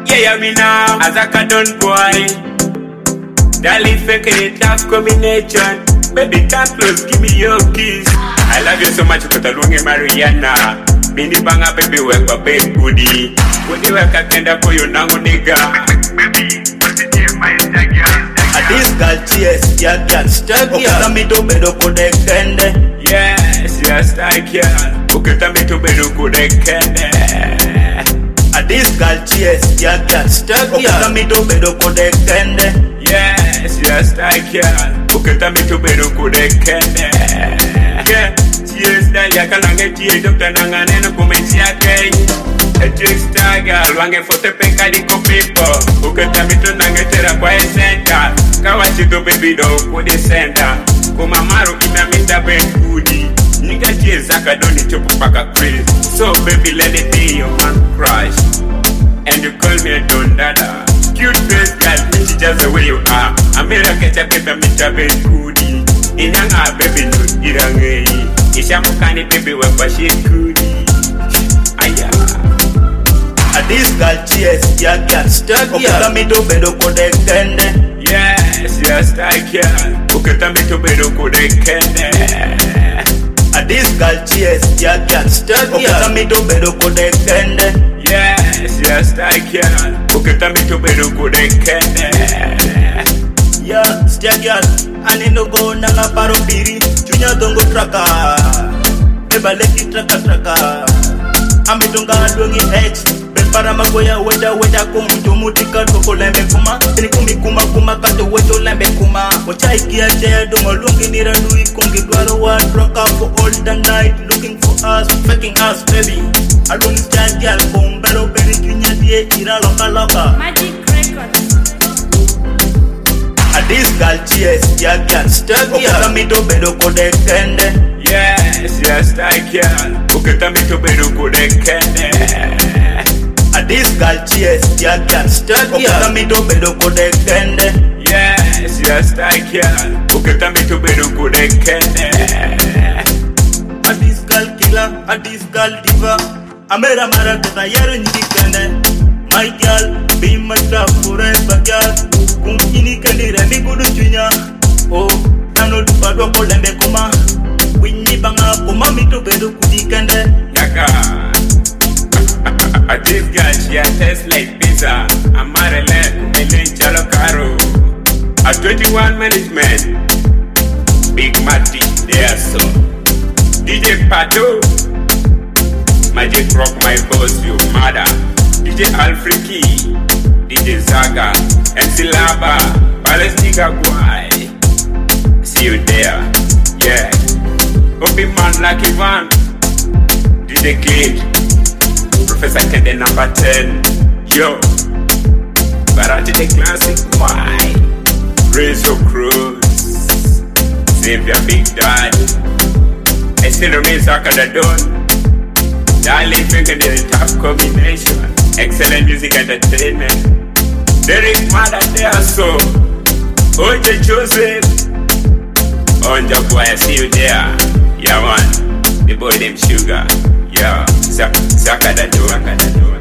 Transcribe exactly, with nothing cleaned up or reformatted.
Yeah, yeah, me now. As a cartoon boy. Darling, fake it, tough combination. Baby, come close, give me your kiss. I love you so much, Kotalunge Mariana. Mini banga, baby, work, but baby, goodie. When you work, I can't for you now, nigga. Baby, what's it here, my dagger? This girl, yes, yeah, can stuck here. Okay, me to bedo kodekende. Yes, yes, stuck here. Okay, me to bedo kodekende. This girl, yes, yeah, can stuck here. Okay, me to bedo kodekende. Yes, yes, stuck here. Okay, me to bedo kodekende. Yeah, yes, that ya kanange tie doctor nangane no kumechia kei. A just girl, wange fote peka di kopipo. Okay, me to nange tera kwa center. Kawachito baby do for the center. Kuma maru imamita bedudi. Nigga cheers akadoni chopu paka crazy. So baby let it be your man crush. And you call me a don dada. Cute face girl, she just the way you are. Amira kecha peta mita bedudi. Inanga baby no irangei. Ishamukani baby wepa shikudi. Aya. This girl cheers, yeah, can stuck here. Okay, me to bedo kodekende. Yes, yes, I can. Okay, me to bedo kodekende. This girl cheers, yeah, can stuck here. Okay, me to bedo kodekende. Yes, yes, I can. Okay, me to bedo kodekende. Yeah, still girl, I need to go nanga paro biri. Junya dongo traka, eba leki traka traka. Amitunga dongi X. Para magoya weda weda kum tumutika toko lembe kuma ni kumi kuma kuma kato weto lembe kuma ochai kia te dongo lungi ni ranui kungi dwaro wa drunk up for all the night looking for us faking us baby I don't stand girl kum bero beri kinya die ira loka loka Magic Records. This girl cheers yeah can stuck here okay, me to bedo kodekende. Yes, yes, I can. Okay, me to bedo kodekende. This girl cheers, yeah, can stuck here. Okay, me to bedo kodekende. Yes, yes, I can. Okay, me to bedo kodekende. A this girl killer, a this girl diva. Amera mara teta yere nyikende. My girl, be my love forever, girl. Kum ini kendi remi kudu junya. Oh, nano dupa dua kolembe kuma. Winni banga kuma me to bedo kudikende. Yaka. This girl, she a taste like pizza. I'm Marilyn, Ellen Chalo Caro. A twenty-one management. Big Matty, there so. D J Pato. Magic Rock, my boss, you mother. D J Alfriki. D J Zaga. M C Laba. Palestina Guay. See you there. Yeah. Open man Lucky Van. D J Clean. Professor Kende number ten. Yo. Barati the classic. Why? Rizzo Cruz. Xavier Big Dad. I still remain Saka the Don. Darling finger the top combination. Excellent music entertainment. Derek Mother there so. Oje Joseph. Onja boy, I see you there. Yeah man. The boy named Sugar. Yeah, Saka da do, Saka da do.